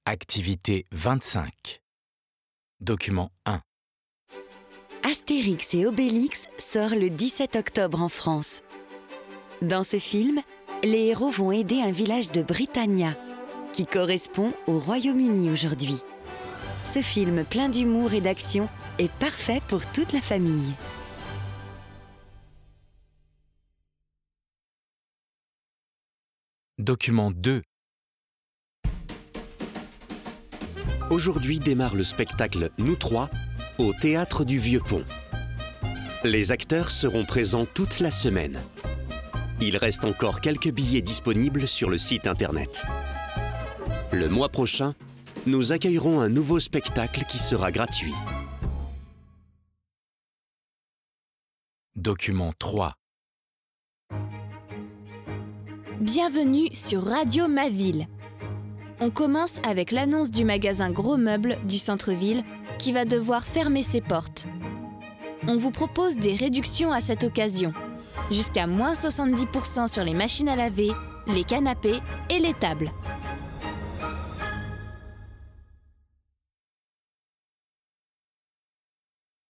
Activité 25. Document 1. Astérix et Obélix sort le 17 octobre en France. Dans ce film, les héros vont aider un village de Britannia, qui correspond au Royaume-Uni aujourd'hui. Ce film plein d'humour et d'action est parfait pour toute la famille. Document 2. Aujourd'hui démarre le spectacle Nous trois au Théâtre du Vieux-Pont. Les acteurs seront présents toute la semaine. Il reste encore quelques billets disponibles sur le site internet. Le mois prochain, nous accueillerons un nouveau spectacle qui sera gratuit. Document 3. Bienvenue sur Radio Ma Ville. On commence avec l'annonce du magasin Gros Meubles du centre-ville qui va devoir fermer ses portes. On vous propose des réductions à cette occasion, jusqu'à moins 70% sur les machines à laver, les canapés et les tables.